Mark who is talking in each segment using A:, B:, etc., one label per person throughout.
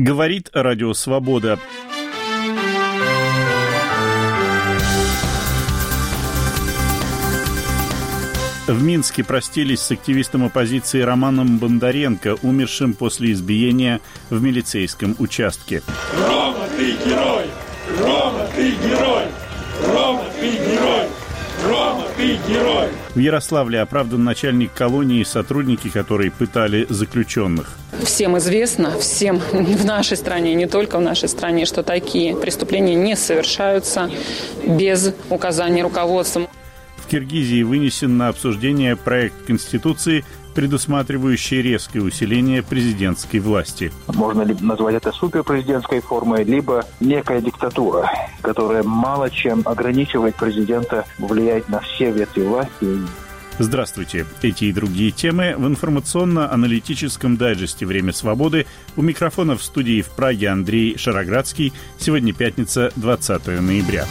A: Говорит Радио Свобода. В Минске простились с активистом оппозиции Романом Бондаренко, умершим после избиения в милицейском участке.
B: Рома, ты герой! Рома, ты герой! Рома, ты герой! Рома, ты герой!
A: В Ярославле оправдан начальник колонии, сотрудники которой пытали заключенных.
C: Всем известно, всем в нашей стране, не только в нашей стране, что такие преступления не совершаются без указания руководства.
A: В Киргизии вынесен на обсуждение проект Конституции, предусматривающий резкое усиление президентской власти.
D: Можно ли назвать это суперпрезидентской формой, либо некая диктатура, которая мало чем ограничивает президента влиять на все ветви власти.
A: Здравствуйте. Эти и другие темы в информационно-аналитическом дайджесте «Время свободы». У микрофона в студии в Праге Андрей Шароградский. Сегодня пятница, 20 ноября.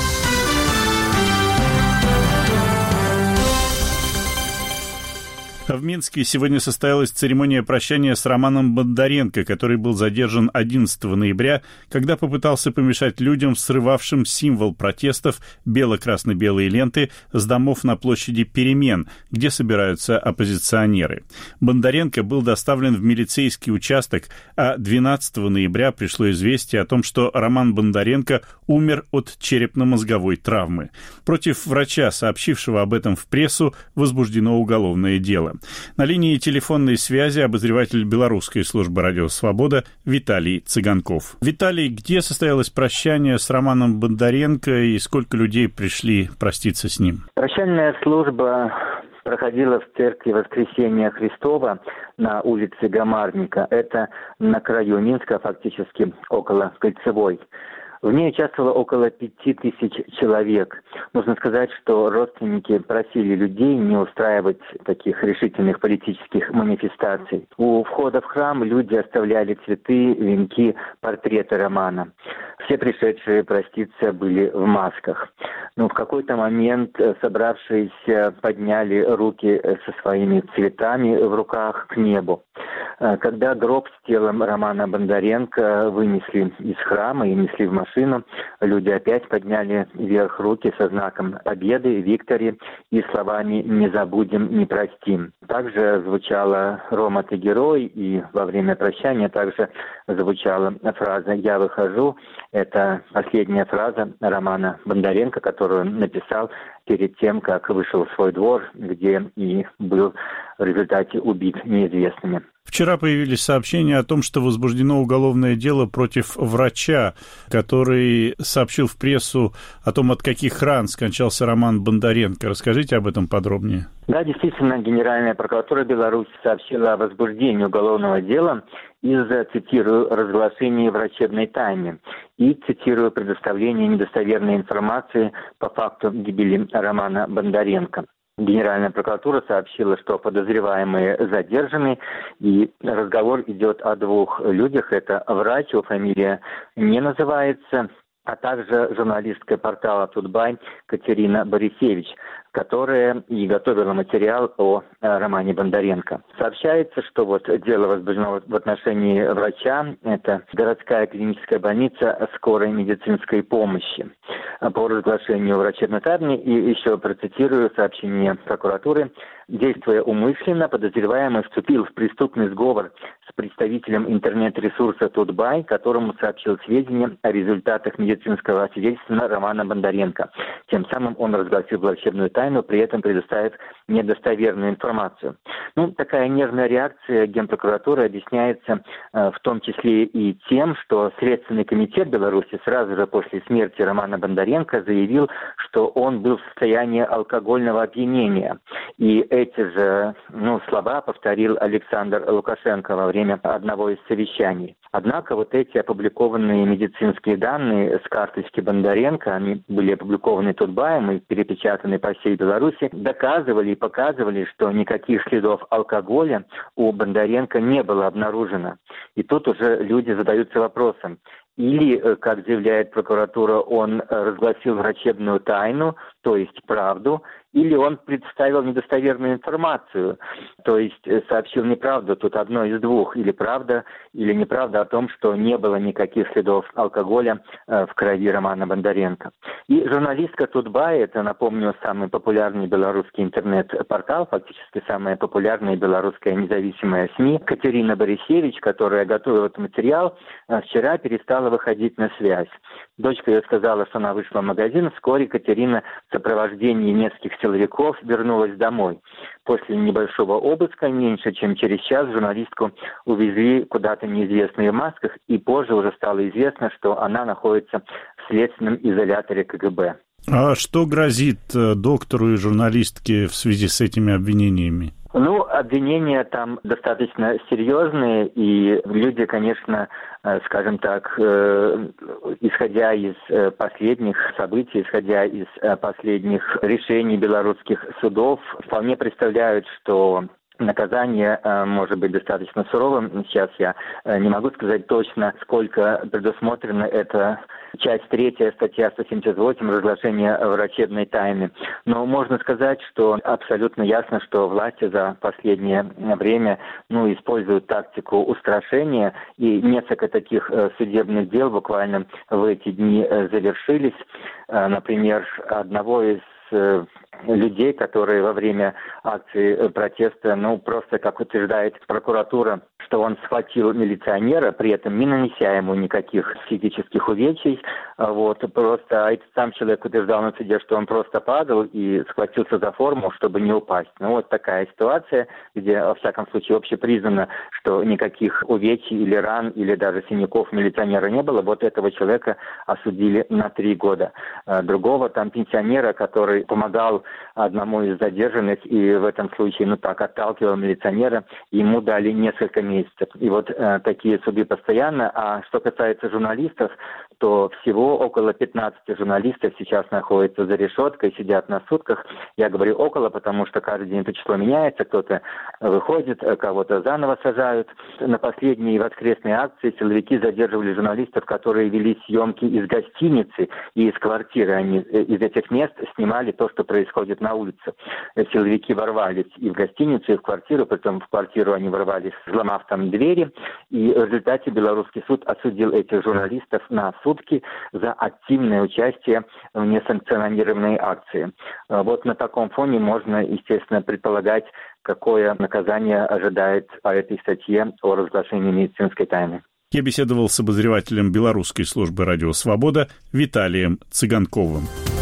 A: В Минске сегодня состоялась церемония прощания с Романом Бондаренко, который был задержан 11 ноября, когда попытался помешать людям, срывавшим символ протестов бело-красно-белые ленты с домов на площади Перемен, где собираются оппозиционеры. Бондаренко был доставлен в милицейский участок, а 12 ноября пришло известие о том, что Роман Бондаренко умер от черепно-мозговой травмы. Против врача, сообщившего об этом в прессу, возбуждено уголовное дело. На линии телефонной связи обозреватель белорусской службы «Радио Свобода» Виталий Цыганков. Виталий, где состоялось прощание с Романом Бондаренко и сколько людей пришли проститься с ним?
E: Прощальная служба проходила в церкви Воскресения Христова на улице Гамарника. Это на краю Минска, фактически около Кольцевой. В ней участвовало около 5000 человек. Нужно сказать, что родственники просили людей не устраивать таких решительных политических манифестаций. У входа в храм люди оставляли цветы, венки, портреты Романа. Все пришедшие проститься были в масках. Но в какой-то момент собравшиеся подняли руки со своими цветами в руках к небу. Когда гроб с телом Романа Бондаренко вынесли из храма и несли в машину, люди опять подняли вверх руки со знаком победы, виктори и словами «не забудем, не простим». Также звучала «Рома, ты герой», и во время прощания также звучала фраза «я выхожу». Это последняя фраза Романа Бондаренко, которую он написал перед тем, как вышел в свой двор, где и был в результате убит неизвестными.
A: Вчера появились сообщения о том, что возбуждено уголовное дело против врача, который сообщил в прессу о том, от каких ран скончался Роман Бондаренко. Расскажите об этом подробнее.
E: Да, действительно, Генеральная прокуратура Беларуси сообщила о возбуждении уголовного дела из-за, цитирую, разглашения врачебной тайны и, цитирую, предоставления недостоверной информации по факту гибели Романа Бондаренко. Генеральная прокуратура сообщила, что подозреваемые задержаны, и разговор идет о двух людях. Это врач, его фамилия не называется, а также журналистка портала «Тутбай» Катерина Борисевич, которая и готовила материал о Романе Бондаренко. Сообщается, что дело возбуждено в отношении врача. Это городская клиническая больница скорой медицинской помощи. По разглашению врачебной тайны, и еще процитирую сообщение прокуратуры, действуя умышленно, подозреваемый вступил в преступный сговор с представителем интернет-ресурса «Тутбай», которому сообщил сведения о результатах медицинского освидетельствования Романа Бондаренко. Тем самым он разгласил врачебную тайну, при этом предоставив недостоверную информацию. Такая нервная реакция Генпрокуратуры объясняется в том числе и тем, что Следственный комитет Беларуси сразу же после смерти Романа Бондаренко заявил, что он был в состоянии алкогольного опьянения. И эти же слова повторил Александр Лукашенко во время одного из совещаний. Однако эти опубликованные медицинские данные с карточки Бондаренко, они были опубликованы Тутбаем и перепечатаны по всей Беларуси, доказывали и показывали, что никаких следов алкоголя у Бондаренко не было обнаружено. И тут уже люди задаются вопросом, или, как заявляет прокуратура, он разгласил врачебную тайну, то есть правду, или он представил недостоверную информацию, то есть сообщил неправду. Тут одно из двух: или правда, или неправда о том, что не было никаких следов алкоголя в крови Романа Бондаренко. И журналистка Тутбай, это, напомню, самый популярный белорусский интернет-портал, фактически самая популярная белорусская независимая СМИ, Катерина Борисевич, которая готовила этот материал, вчера перестала выходить на связь. Дочка ее сказала, что она вышла в магазин. Вскоре Катерина в сопровождении нескольких силовиков вернулась домой. После небольшого обыска, меньше чем через час, журналистку увезли куда-то неизвестные в масках, и позже уже стало известно, что она находится в следственном изоляторе КГБ.
A: А что грозит доктору и журналистке в связи с этими обвинениями?
E: Обвинения там достаточно серьезные, и люди, конечно, скажем так, исходя из последних событий, исходя из последних решений белорусских судов, вполне представляют, что наказание может быть достаточно суровым. Сейчас я не могу сказать точно, сколько предусмотрено. Это часть 3, статья 178, разглашение врачебной тайны. Но можно сказать, что абсолютно ясно, что власти за последнее время используют тактику устрашения, и несколько таких судебных дел буквально в эти дни завершились. Например, одного из людей, которые во время акции протеста, просто, как утверждает прокуратура, что он схватил милиционера, при этом не нанеся ему никаких физических увечий. Просто этот сам человек утверждал на суде, что он просто падал и схватился за форму, чтобы не упасть. Такая ситуация, где, во всяком случае, общепризнано, что никаких увечий или ран, или даже синяков милиционера не было. Этого человека осудили на 3 года. Другого пенсионера, который помогал одному из задержанных и в этом случае, отталкивал милиционера, ему дали несколько месяцев. И такие суды постоянно. А что касается журналистов, то всего около 15 журналистов сейчас находятся за решеткой, сидят на сутках. Я говорю около, потому что каждый день это число меняется, кто-то выходит, кого-то заново сажают. На последней воскресной акции силовики задерживали журналистов, которые вели съемки из гостиницы и из квартиры. Они из этих мест снимали то, что происходит на улице. Силовики ворвались и в гостиницу, и в квартиру, потом в квартиру они ворвались, взломав там двери, и в результате белорусский суд осудил этих журналистов на сутки за активное участие в несанкционированной акции. На таком фоне можно, естественно, предполагать, какое наказание ожидает по этой статье о разглашении медицинской тайны.
A: Я беседовал с обозревателем белорусской службы «Радио Свобода» Виталием Цыганковым.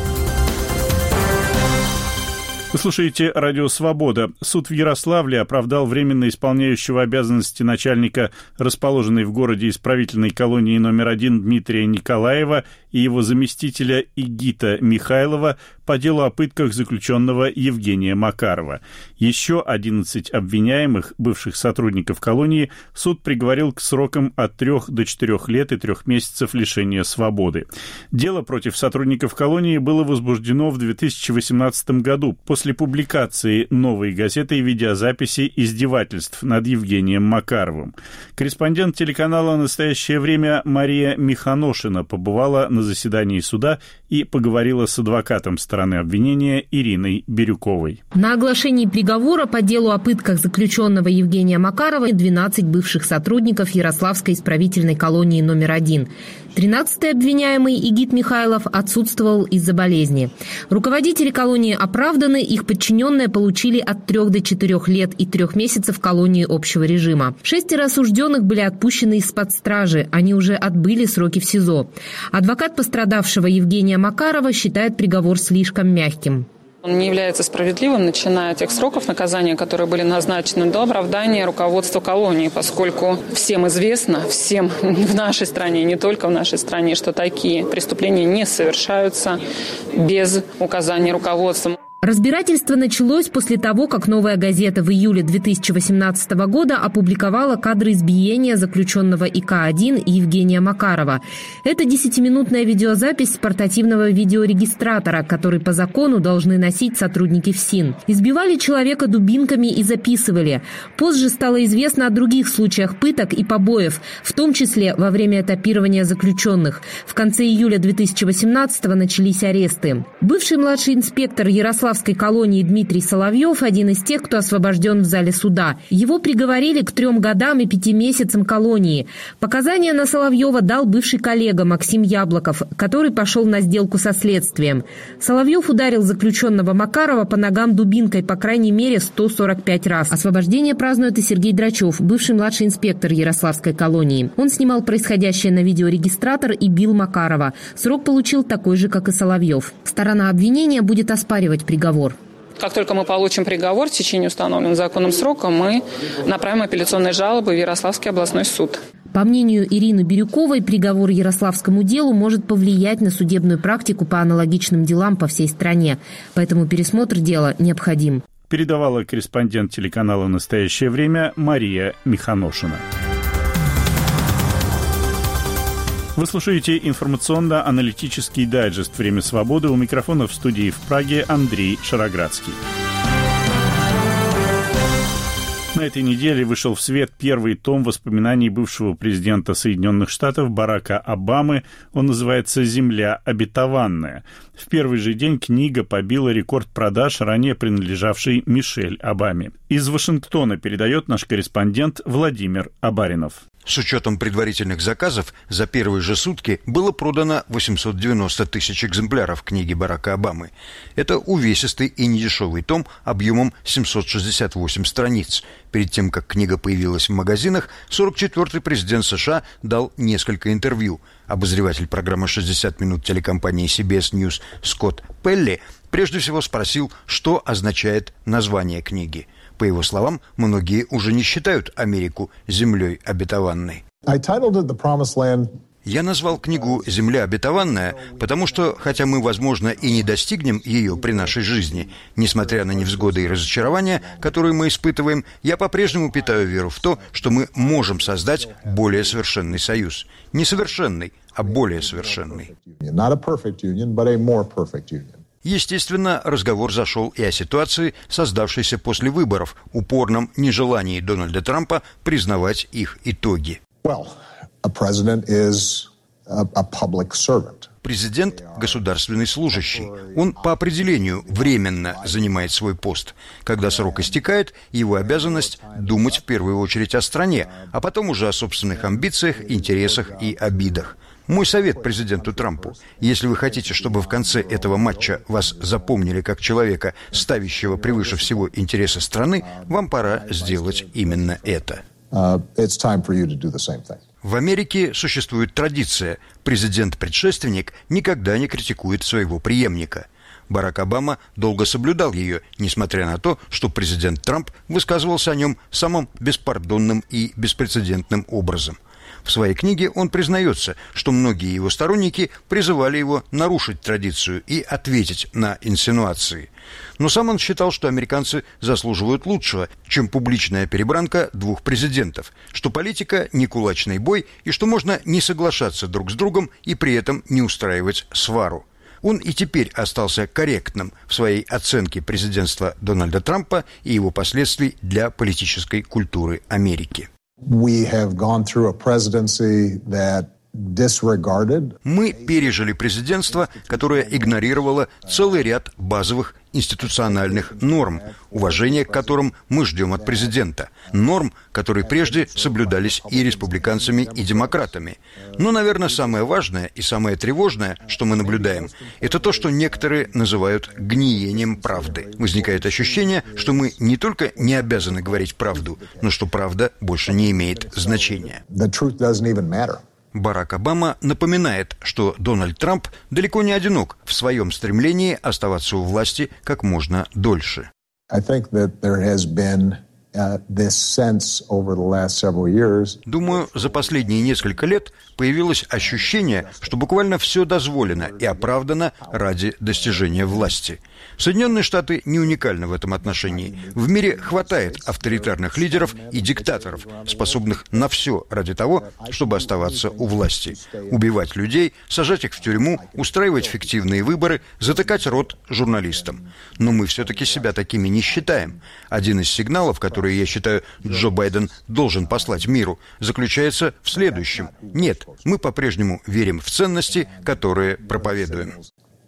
A: Вы слушаете «Радио Свобода». Суд в Ярославле оправдал временно исполняющего обязанности начальника расположенной в городе исправительной колонии номер 1 Дмитрия Николаева и его заместителя Игита Михайлова по делу о пытках заключенного Евгения Макарова. Еще 11 обвиняемых, бывших сотрудников колонии, суд приговорил к срокам от 3 до 4 лет и 3 месяцев лишения свободы. Дело против сотрудников колонии было возбуждено в 2018 году после публикации «Новой газеты» и видеозаписи издевательств над Евгением Макаровым. Корреспондент телеканала «Настоящее время» Мария Миханошина побывала на заседании суда и поговорила с адвокатом стороны обвинения Ириной Бирюковой.
F: На оглашении приговора по делу о пытках заключенного Евгения Макарова 12 бывших сотрудников Ярославской исправительной колонии номер 1. 13-й обвиняемый Игит Михайлов отсутствовал из-за болезни. Руководители колонии оправданы, их подчиненные получили от 3 до 4 лет и 3 месяцев колонии общего режима. 6 осужденных были отпущены из-под стражи, они уже отбыли сроки в СИЗО. Адвокат пострадавшего Евгения Макарова считает приговор слишком мягким.
C: Он не является справедливым, начиная от тех сроков наказания, которые были назначены до оправдания руководства колонии, поскольку всем известно, всем в нашей стране, не только в нашей стране, что такие преступления не совершаются без указания руководства.
F: Разбирательство началось после того, как «Новая газета» в июле 2018 года опубликовала кадры избиения заключенного ИК-1 Евгения Макарова. Это 10-минутная видеозапись с портативного видеорегистратора, который по закону должны носить сотрудники ФСИН. Избивали человека дубинками и записывали. Позже стало известно о других случаях пыток и побоев, в том числе во время этапирования заключенных. В конце июля 2018 начались аресты. Бывший младший инспектор Ярославской колонии Дмитрий Соловьев – один из тех, кто освобожден в зале суда. Его приговорили к 3 годам и 5 месяцам колонии. Показания на Соловьева дал бывший коллега Максим Яблоков, который пошел на сделку со следствием. Соловьев ударил заключенного Макарова по ногам дубинкой по крайней мере 145 раз. Освобождение празднует и Сергей Драчев, бывший младший инспектор Ярославской колонии. Он снимал происходящее на видеорегистратор и бил Макарова. Срок получил такой же, как и Соловьев. Сторона обвинения будет оспаривать приговор.
C: Как только мы получим приговор в течение установленного законом срока, мы направим апелляционные жалобы в Ярославский областной суд.
F: По мнению Ирины Бирюковой, приговор Ярославскому делу может повлиять на судебную практику по аналогичным делам по всей стране. Поэтому пересмотр дела необходим.
A: Передавала корреспондент телеканала «Настоящее время» Мария Миханошина. Вы слушаете информационно-аналитический дайджест «Время свободы». У микрофона в студии в Праге Андрей Шароградский. На этой неделе вышел в свет первый том воспоминаний бывшего президента Соединенных Штатов Барака Обамы. Он называется «Земля обетованная». В первый же день книга побила рекорд продаж, ранее принадлежавший Мишель Обаме. Из Вашингтона передает наш корреспондент Владимир Абаринов.
G: С учетом предварительных заказов, за первые же сутки было продано 890 тысяч экземпляров книги Барака Обамы. Это увесистый и недешевый том объемом 768 страниц. Перед тем, как книга появилась в магазинах, 44-й президент США дал несколько интервью. Обозреватель программы «60 минут» телекомпании CBS News Скотт Пелли прежде всего спросил, что означает название книги. По его словам, многие уже не считают Америку землей обетованной. Я назвал книгу «Земля обетованная», потому что, хотя мы, возможно, и не достигнем ее при нашей жизни, несмотря на невзгоды и разочарования, которые мы испытываем, я по-прежнему питаю веру в то, что мы можем создать более совершенный союз. Не совершенный, а более совершенный. Естественно, разговор зашел и о ситуации, создавшейся после выборов, упорном нежелании Дональда Трампа признавать их итоги. Президент – государственный служащий. Он по определению временно занимает свой пост. Когда срок истекает, его обязанность – думать в первую очередь о стране, а потом уже о собственных амбициях, интересах и обидах. Мой совет президенту Трампу: если вы хотите, чтобы в конце этого матча вас запомнили как человека, ставящего превыше всего интересы страны, вам пора сделать именно это. В Америке существует традиция: президент-предшественник никогда не критикует своего преемника. Барак Обама долго соблюдал ее, несмотря на то, что президент Трамп высказывался о нем самым беспардонным и беспрецедентным образом. В своей книге он признается, что многие его сторонники призывали его нарушить традицию и ответить на инсинуации. Но сам он считал, что американцы заслуживают лучшего, чем публичная перебранка двух президентов, что политика не кулачный бой и что можно не соглашаться друг с другом и при этом не устраивать свару. Он и теперь остался корректным в своей оценке президентства Дональда Трампа и его последствий для политической культуры Америки. Мы пережили президентство, которое игнорировало целый ряд базовых институциональных норм, уважение к которым мы ждем от президента. Норм, которые прежде соблюдались и республиканцами, и демократами. Но, наверное, самое важное и самое тревожное, что мы наблюдаем, это то, что некоторые называют гниением правды. Возникает ощущение, что мы не только не обязаны говорить правду, но что правда больше не имеет значения. Барак Обама напоминает, что Дональд Трамп далеко не одинок в своем стремлении оставаться у власти как можно дольше. Думаю, за последние несколько лет появилось ощущение, что буквально все дозволено и оправдано ради достижения власти. Соединенные Штаты не уникальны в этом отношении. В мире хватает авторитарных лидеров и диктаторов, способных на все ради того, чтобы оставаться у власти. Убивать людей, сажать их в тюрьму, устраивать фиктивные выборы, затыкать рот журналистам. Но мы все-таки себя такими не считаем. Один из сигналов, которые, я считаю, Джо Байден должен послать миру, заключается в следующем. Нет, мы по-прежнему верим в ценности, которые проповедуем.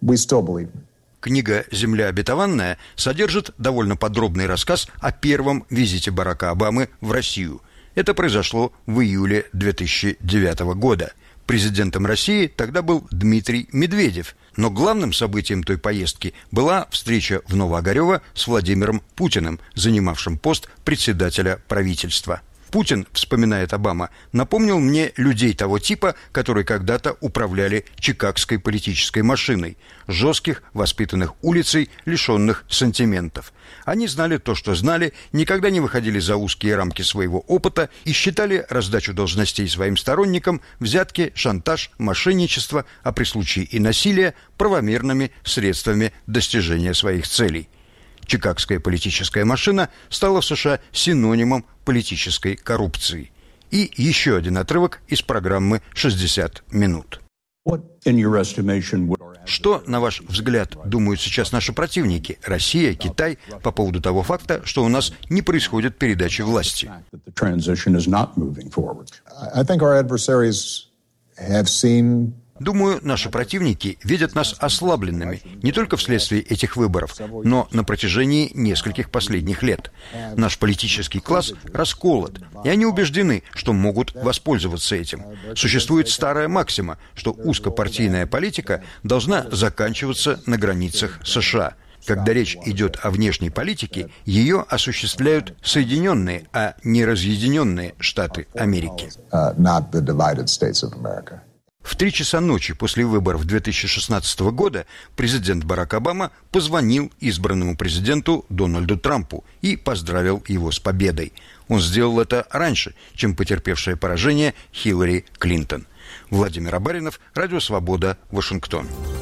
G: Книга «Земля обетованная» содержит довольно подробный рассказ о первом визите Барака Обамы в Россию. Это произошло в июле 2009 года. Президентом России тогда был Дмитрий Медведев, но главным событием той поездки была встреча в Новоогарево с Владимиром Путиным, занимавшим пост председателя правительства. Путин, вспоминает Обама, напомнил мне людей того типа, которые когда-то управляли чикагской политической машиной, жестких, воспитанных улицей, лишенных сантиментов. Они знали то, что знали, никогда не выходили за узкие рамки своего опыта и считали раздачу должностей своим сторонникам, взятки, шантаж, мошенничество, а при случае и насилие правомерными средствами достижения своих целей. Чикагская политическая машина стала в США синонимом политической коррупции. И еще один отрывок из программы «60 минут». Что, на ваш взгляд, думают сейчас наши противники, Россия, Китай, по поводу того факта, что у нас не происходит передачи власти? Думаю, наши противники видят нас ослабленными не только вследствие этих выборов, но на протяжении нескольких последних лет. Наш политический класс расколот, и они убеждены, что могут воспользоваться этим. Существует старая максима, что узкопартийная политика должна заканчиваться на границах США. Когда речь идет о внешней политике, ее осуществляют Соединенные, а не разъединенные Штаты Америки. В 3 часа ночи после выборов 2016 года президент Барак Обама позвонил избранному президенту Дональду Трампу и поздравил его с победой. Он сделал это раньше, чем потерпевшая поражение Хиллари Клинтон. Владимир Абаринов, Радио Свобода, Вашингтон.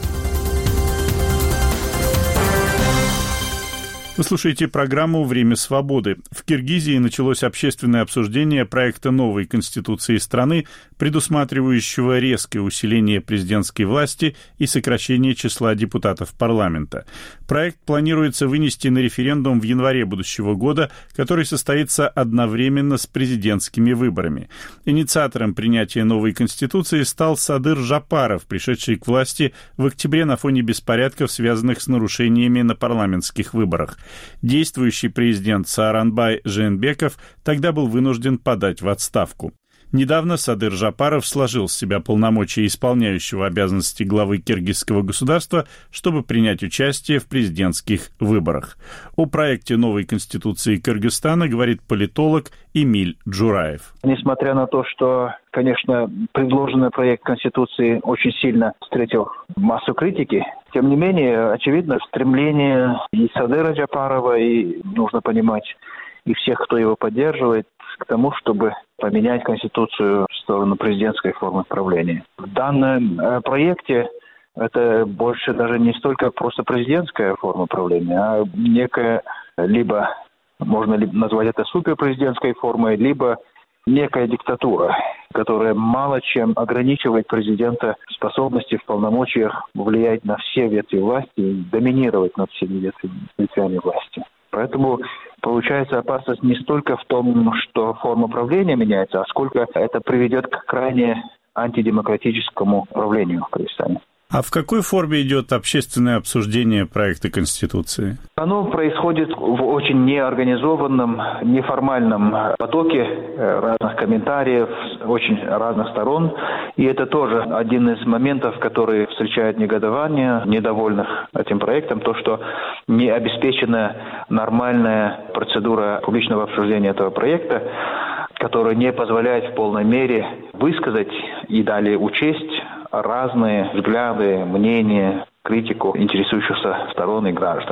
A: Вы слушаете программу «Время свободы». В Киргизии началось общественное обсуждение проекта новой конституции страны, предусматривающего резкое усиление президентской власти и сокращение числа депутатов парламента. Проект планируется вынести на референдум в январе будущего года, который состоится одновременно с президентскими выборами. Инициатором принятия новой конституции стал Садыр Жапаров, пришедший к власти в октябре на фоне беспорядков, связанных с нарушениями на парламентских выборах. Действующий президент Сааранбай Жээнбеков тогда был вынужден подать в отставку. Недавно Садыр Жапаров сложил с себя полномочия исполняющего обязанности главы киргизского государства, чтобы принять участие в президентских выборах. О проекте новой конституции Кыргызстана говорит политолог Эмиль Джураев.
D: Несмотря на то, что, конечно, предложенный проект конституции очень сильно встретил массу критики, тем не менее, очевидно, стремление и Садыра Жапарова, и, нужно понимать, и всех, кто его поддерживает, к тому, чтобы поменять Конституцию в сторону президентской формы правления. В данном проекте это больше даже не столько просто президентская форма правления, а некая, либо можно назвать это суперпрезидентской формой, либо некая диктатура, которая мало чем ограничивает президента в способности, в полномочиях влиять на все ветви власти и доминировать над всеми ветвями власти. Поэтому получается опасность не столько в том, что форма правления меняется, а сколько это приведет к крайне антидемократическому правлению в Кыргызстане.
A: А в какой форме идет общественное обсуждение проекта Конституции?
D: Оно происходит в очень неорганизованном, неформальном потоке разных комментариев с очень разных сторон. И это тоже один из моментов, который встречает негодование недовольных этим проектом, то, что не обеспечена нормальная процедура публичного обсуждения этого проекта, которая не позволяет в полной мере высказать и далее учесть разные взгляды, мнения, критику интересующихся сторон и граждан.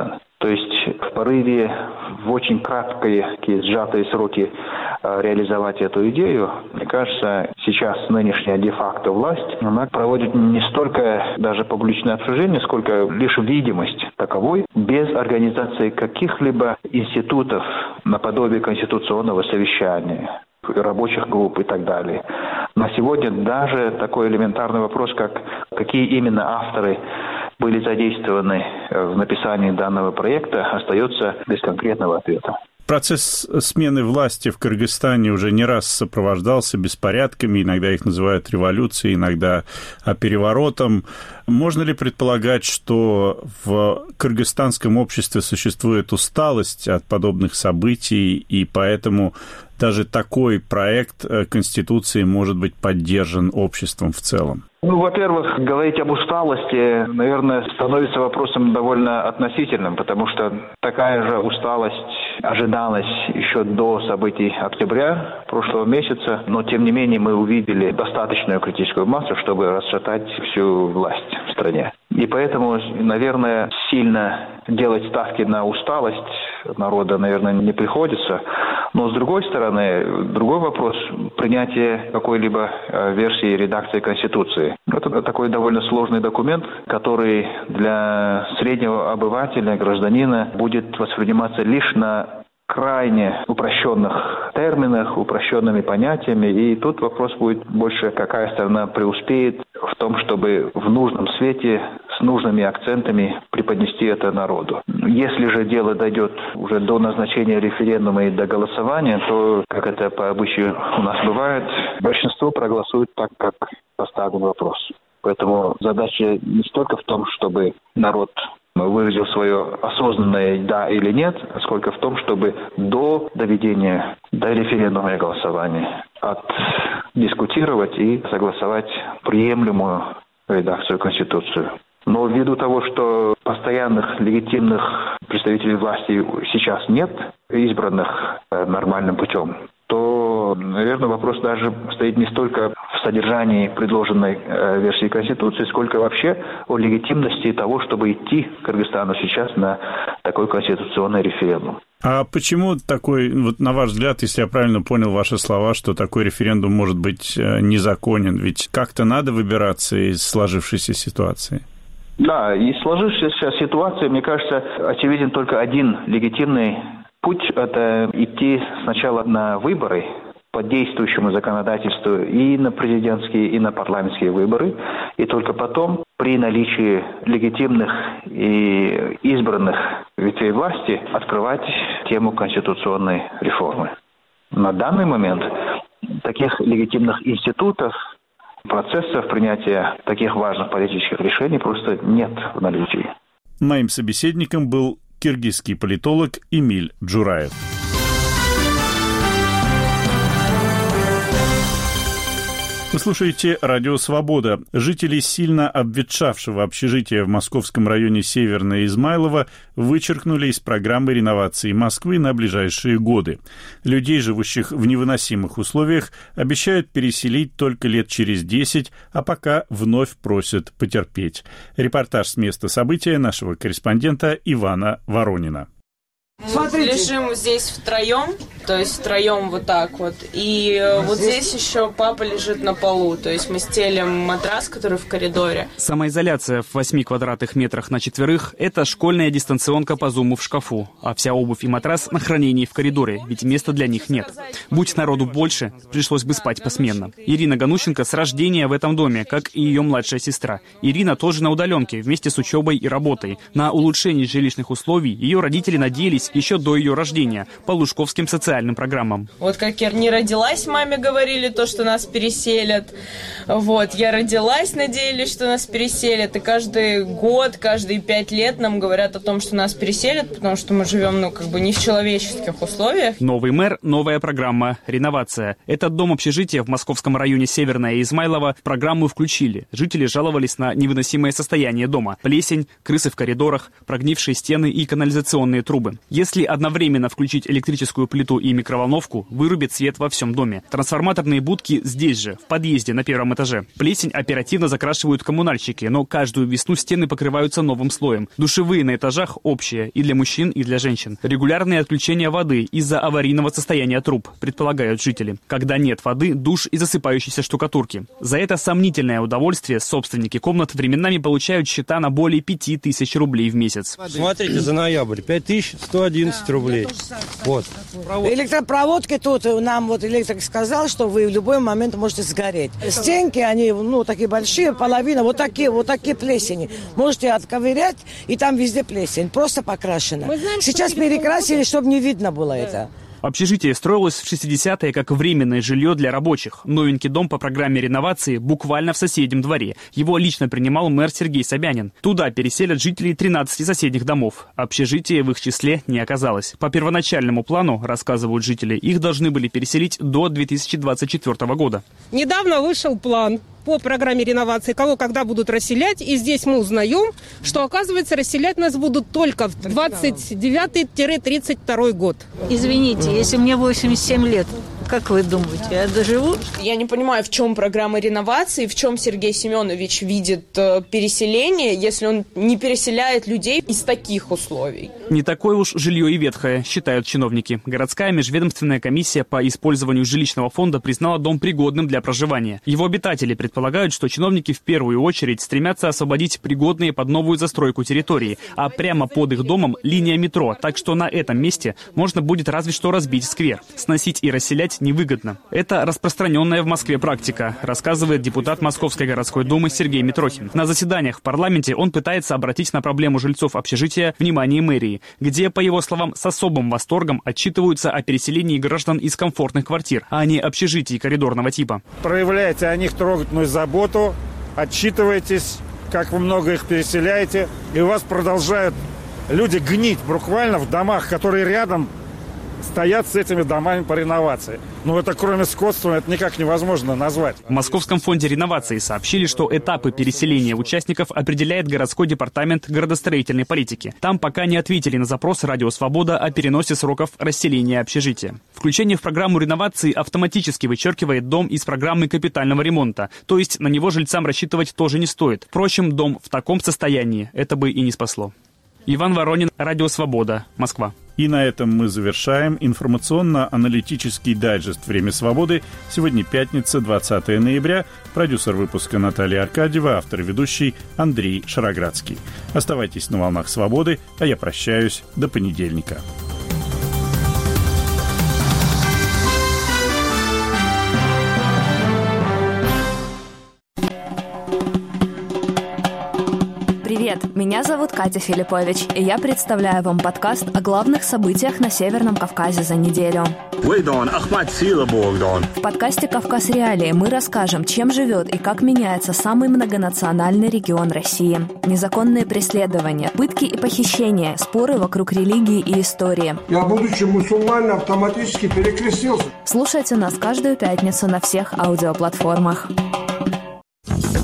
D: То есть в порыве в очень краткие, сжатые сроки реализовать эту идею, мне кажется, сейчас нынешняя де-факто власть, она проводит не столько даже публичное обсуждение, сколько лишь видимость таковой, без организации каких-либо институтов наподобие конституционного совещания, рабочих групп и так далее. На сегодня даже такой элементарный вопрос, как какие именно авторы были задействованы в написании данного проекта, остается без конкретного ответа.
A: Процесс смены власти в Кыргызстане уже не раз сопровождался беспорядками, иногда их называют революцией, иногда переворотом. Можно ли предполагать, что в кыргызстанском обществе существует усталость от подобных событий, и поэтому даже такой проект Конституции может быть поддержан обществом в целом?
D: Во-первых, говорить об усталости, наверное, становится вопросом довольно относительным, потому что такая же усталость ожидалась еще до событий октября прошлого месяца, но тем не менее мы увидели достаточную критическую массу, чтобы расшатать всю власть в стране. И поэтому, наверное, сильно делать ставки на усталость народа, наверное, не приходится. Но, с другой стороны, другой вопрос – принятие какой-либо версии редакции Конституции. Это такой довольно сложный документ, который для среднего обывателя, гражданина, будет восприниматься лишь на крайне упрощенных терминах, упрощенными понятиями. И тут вопрос будет больше, какая сторона преуспеет в том, чтобы в нужном свете, с нужными акцентами преподнести это народу. Если же дело дойдет уже до назначения референдума и до голосования, то, как это по обычаю у нас бывает, большинство проголосует так, как поставлен вопрос. Поэтому задача не столько в том, чтобы народ выразил свое осознанное «да» или «нет», сколько в том, чтобы до доведения до референдума и голосования отдискутировать и согласовать приемлемую редакцию Конституции. Но ввиду того, что постоянных легитимных представителей власти сейчас нет, избранных нормальным путем, то, наверное, вопрос даже стоит не столько в содержании предложенной версии Конституции, сколько вообще о легитимности того, чтобы идти Кыргызстану сейчас на такой конституционный референдум.
A: А почему такой, вот на ваш взгляд, если я правильно понял ваши слова, что такой референдум может быть незаконен? Ведь как-то надо выбираться из сложившейся ситуации.
D: Да, из сложившейся ситуации, мне кажется, очевиден только один легитимный путь – это идти сначала на выборы по действующему законодательству и на президентские, и на парламентские выборы, и только потом, при наличии легитимных и избранных ветвей власти, открывать тему конституционной реформы. На данный момент таких легитимных институтов, процессов принятия таких важных политических решений просто нет в наличии.
A: Моим собеседником был киргизский политолог Эмиль Джураев. Вы слушаете «Радио Свобода». Жители сильно обветшавшего общежития в московском районе Северное Измайлово вычеркнули из программы реновации Москвы на ближайшие годы. Людей, живущих в невыносимых условиях, обещают переселить только лет через 10, а пока вновь просят потерпеть. Репортаж с места события нашего корреспондента Ивана Воронина.
H: Мы лежим здесь втроем, то есть втроем вот так вот. И вот здесь еще папа лежит на полу, то есть мы стелим матрас, который в коридоре.
I: Самоизоляция в 8 квадратных метрах на четверых – это школьная дистанционка по зуму в шкафу, а вся обувь и матрас на хранении в коридоре, ведь места для них нет. Будь народу больше, пришлось бы спать посменно. Ирина Ганущенко с рождения в этом доме, как и ее младшая сестра. Ирина тоже на удаленке, вместе с учебой и работой. На улучшение жилищных условий ее родители надеялись еще до ее рождения по лужковским социальным программам.
H: Вот как я не родилась, маме говорили то, что нас переселят. Вот, я родилась, надеялись, что нас переселят. И каждый год, каждые 5 лет нам говорят о том, что нас переселят, потому что мы живем, не в человеческих условиях.
I: Новый мэр, новая программа «Реновация». Этот дом-общежития в московском районе Северное Измайлово в программу включили. Жители жаловались на невыносимое состояние дома. Плесень, крысы в коридорах, прогнившие стены и канализационные трубы. Если одновременно включить электрическую плиту и микроволновку, вырубит свет во всем доме. Трансформаторные будки здесь же, в подъезде на первом этаже. Плесень оперативно закрашивают коммунальщики, но каждую весну стены покрываются новым слоем. Душевые на этажах общие и для мужчин, и для женщин. Регулярные отключения воды из-за аварийного состояния труб, предполагают жители. Когда нет воды, душ и засыпающейся штукатурки. За это сомнительное удовольствие собственники комнат временами получают счета на более 5000 рублей в месяц.
J: Смотрите, за ноябрь 5111 рублей. Вот.
K: Электропроводки тут нам вот электрик сказал, что вы в любой момент можете сгореть. Стенки, они, такие большие, половина, вот такие плесени. Можете отковырять, и там везде плесень, просто покрашена. Сейчас перекрасили, чтобы не видно было это.
I: Общежитие строилось в 60-е как временное жилье для рабочих. Новенький дом по программе реновации буквально в соседнем дворе. Его лично принимал мэр Сергей Собянин. Туда переселят жителей 13 соседних домов. Общежития в их числе не оказалось. По первоначальному плану, рассказывают жители, их должны были переселить до 2024 года.
L: Недавно вышел план по программе реновации, кого когда будут расселять. И здесь мы узнаем, что, оказывается, расселять нас будут только в 29-32 год.
M: Извините, если мне 87 лет, как вы думаете, я доживу?
H: Я не понимаю, в чем программа реновации, в чем Сергей Семенович видит переселение, если он не переселяет людей из таких условий.
I: Не такое уж жилье и ветхое, считают чиновники. Городская межведомственная комиссия по использованию жилищного фонда признала дом пригодным для проживания. Его обитатели предполагают, что чиновники в первую очередь стремятся освободить пригодные под новую застройку территории, а прямо под их домом линия метро, так что на этом месте можно будет разве что разбить сквер. Сносить и расселять невыгодно. Это распространенная в Москве практика, рассказывает депутат Московской городской думы Сергей Митрохин. На заседаниях в парламенте он пытается обратить на проблему жильцов общежития внимание мэрии, где, по его словам, с особым восторгом отчитываются о переселении граждан из комфортных квартир, а не общежитий коридорного типа.
N: Проявляйте о них трогательную заботу, отчитывайтесь, как вы много их переселяете, и у вас продолжают люди гнить буквально в домах, которые рядом стоят с этими домами по реновации. Это кроме скотства, это никак невозможно назвать.
I: В Московском фонде реновации сообщили, что этапы переселения участников определяет городской департамент градостроительной политики. Там пока не ответили на запрос «Радио Свобода» о переносе сроков расселения общежития. Включение в программу реновации автоматически вычеркивает дом из программы капитального ремонта, то есть на него жильцам рассчитывать тоже не стоит. Впрочем, дом в таком состоянии это бы и не спасло. Иван Воронин, Радио Свобода, Москва.
A: И на этом мы завершаем информационно-аналитический дайджест «Время свободы». Сегодня пятница, 20 ноября. Продюсер выпуска Наталья Аркадьева, автор и ведущий Андрей Шароградский. Оставайтесь на волнах свободы, а я прощаюсь до понедельника.
O: Привет, меня зовут Катя Филиппович, и я представляю вам подкаст о главных событиях на Северном Кавказе за неделю. В подкасте «Кавказ Реалии» мы расскажем, чем живет и как меняется самый многонациональный регион России. Незаконные преследования, пытки и похищения, споры вокруг религии и истории.
P: Я, будучи мусульманином, автоматически перекрестился.
O: Слушайте нас каждую пятницу на всех аудиоплатформах.